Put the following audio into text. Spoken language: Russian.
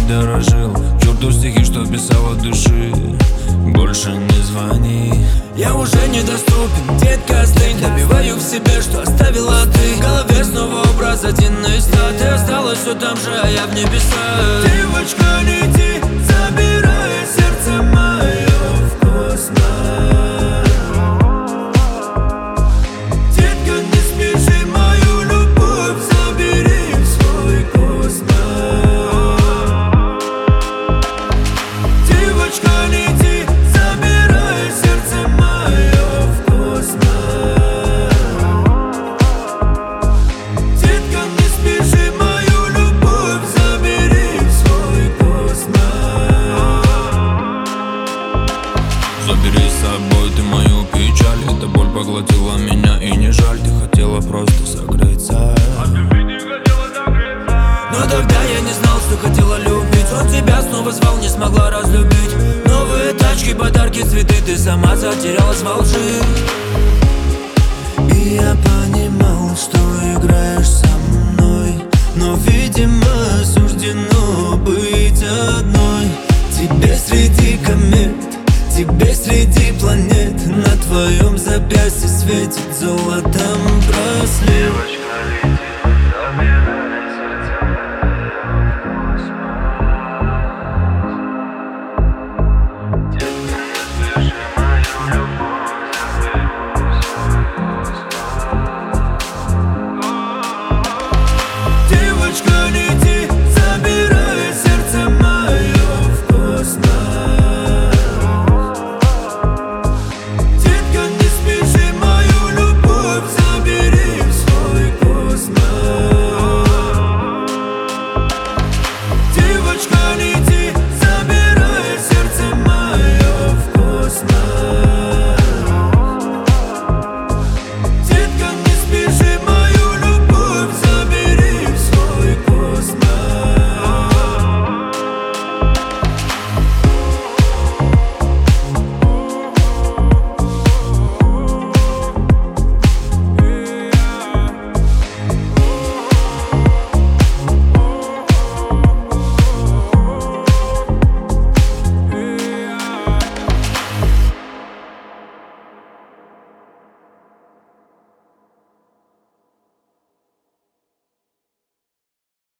дорожил. К черту стихи, что писал от души. Больше не звони. Я уже недоступен, детка, остынь. Добиваю в себе, что оставила ты. В голове снова образ один из ста. Ты осталась все там же, а я в небесах. Девочка, лети, забирай сердце мое в космос. Детка, не спеши, мою любовь забери в свой космос. Девочка, лети, забирай сердце мое в космос. Детка, не спеши, мою любовь забери в свой космос. Забери с собой ты мою печаль. Эта боль поглотила меня, и не жаль. Ты хотела просто согреться. Но тогда я не знал, что хотела любить. Он тебя снова звал, не смогла разлюбить. Новые тачки, подарки, цветы. Ты сама затерялась во лжи. И я понимал, что играешь со мной, но, видимо, суждено быть одной. Тебе среди комет, тебе среди планет. На твоем запястье светит золотом браслет. Девочка, лети, забирай сердце мое в космос. Детка, не спеши, мою любовь забери в свой космос. Девочка, лети.